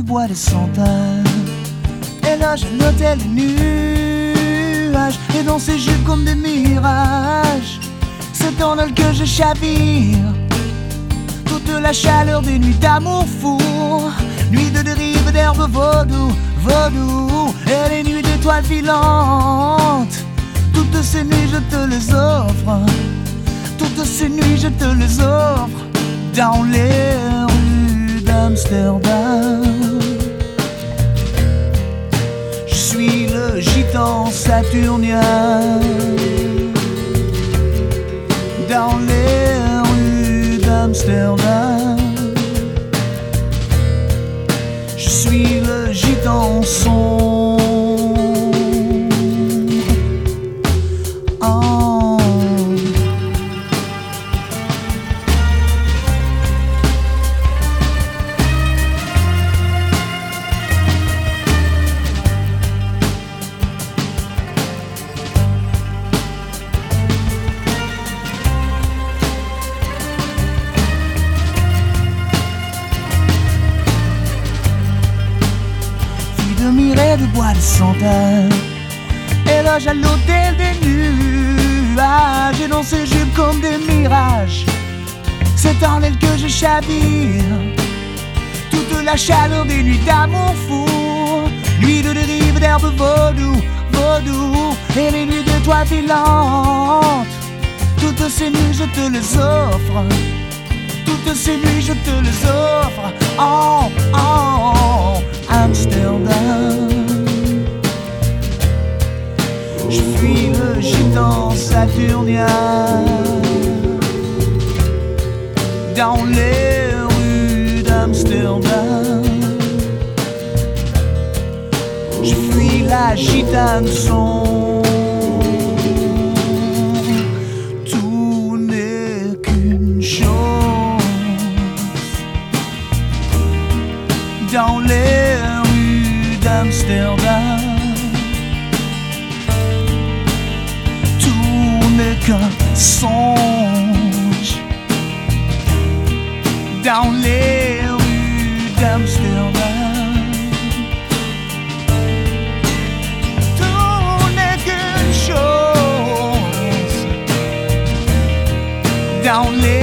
bois des centaines. Et là j'ai l'hôtel des nuages, et dans ses jupes comme des mirages. C'est en elle que je chavire, toute la chaleur des nuits d'amour fou, nuits de dérive d'herbes vaudou, vaudou, et les nuits d'étoiles filantes. Toutes ces nuits je te les offre, toutes ces nuits je te les offre, dans les rues d'Amsterdam. Je suis le gitan saturnien, dans les rues d'Amsterdam. Je suis le gitan sombre. Oh. De mireille de bois de centaines, et loge à l'hôtel des nuages, et dans ses jupes comme des mirages. C'est en elle que je chavire, toute la chaleur des nuits d'amour fou, nuits de dérive d'herbes vaudou, vaudou, et les nuits d'étoiles filantes. Toutes ces nuits je te les offre, toutes ces nuits je te les offre. Oh, oh, Amsterdam. Je suis le gitan saturnien, dans les rues d'Amsterdam. Je fuis la gitane sombre. Tout n'est qu'une chose, dans les rues d'Amsterdam. Tout n'est qu'un songe, dans les rues d'Amsterdam. Tout n'est qu'une chose, dans les